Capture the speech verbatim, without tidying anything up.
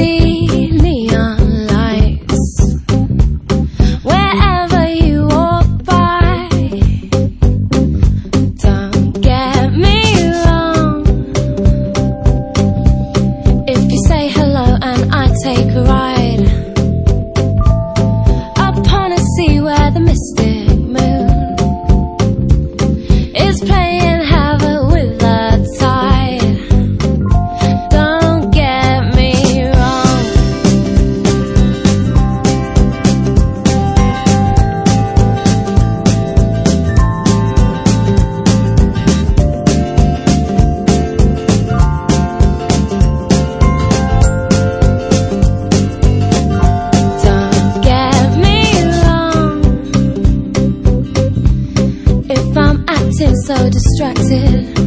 see neon lights wherever you walk by. Don't get me wrong. If you say hello and I take a ride upon a sea where the mystic moon is playing havoc with the tide. Don't get me wrong. Don't get me wrong. If I'm acting so distracted,